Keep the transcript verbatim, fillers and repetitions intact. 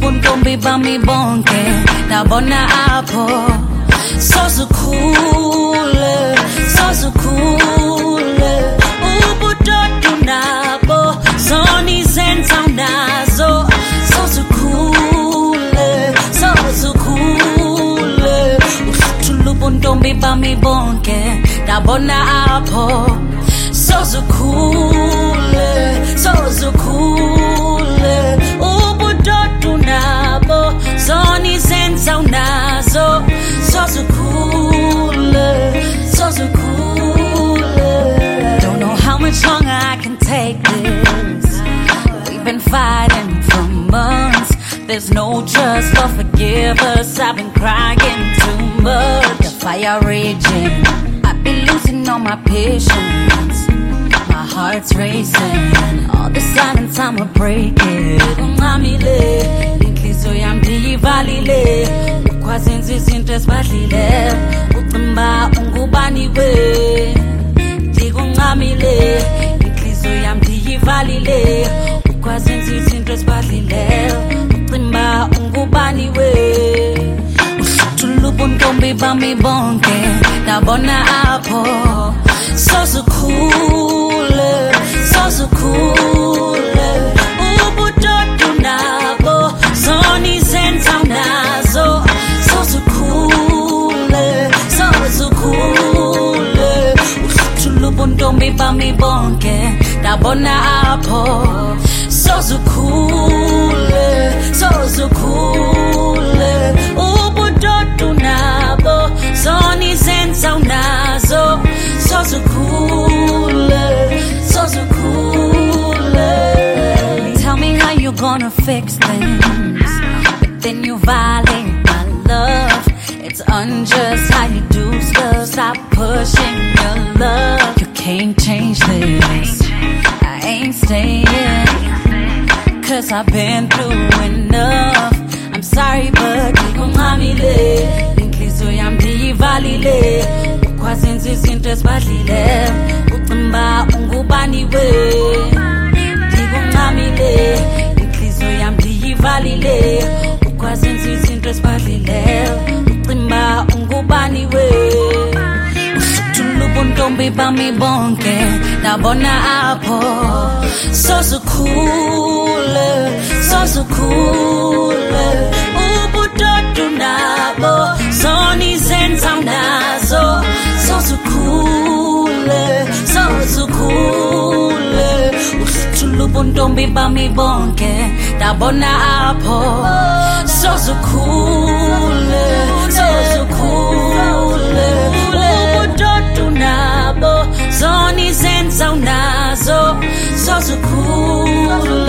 ubuntombi bami bonke ndabona apho sozukhule sozukhule ubudoda nabo zona izenza nazo sozukhule sozukhule uthula ubuntombi bami bonke ndabona apho sozukhule sozukhule ubudoda nabo zona izenza nazo sozukhule sozukhule. Don't know how much longer I can take this. We've been fighting for months. There's no trust or forgive us. I've been crying too much. The fire raging, I've been losing all my patience. My heart's racing, all the silence I'ma break it. Ungamile, inhliziyo yami ndiyivalile. Ukwazenza izinto ezibadlile, ucimba ungubani we. Ndikungamile, inhliziyo yami ndiyivalile. Ukwazenza izinto ezibadlile, ucimba ungubani we. Uthula ubuntombi bami bonke ndabona apho sozukhule sozukhule ubudoda nabo zona izenza nazo sozukhule sozukhule uthula ubuntombi bami bonke ndabona apho sozukhule sozukhule ubudoda nabo zona izenza nazo sozukhule sozukhule. Tell me how you gonna fix things, but then you violate my love. It's unjust how you do stuff. Stop pushing your love. You can't change this. I ain't staying, cause I've been through enough. I'm sorry but ndikungamile, inhliziyo yami ndiyivalile. Ukwazenza izinto ezibadlile, ucimba ungubani we. Ndikungamile, inhliziyo yami ndiyivalile. Ukwazenza izinto ezibadlile, ucimba ungubani we. Uthula ubuntombi bami bonke ndabona apho sozukhule sozukhule ubudoda nabo zona izenza nazo sozukhule sozukhule. Uthula ubuntombi bami bonke ndabona apho sozukhule sozukhule ubudoda nabo zona izenza nazo sozukhule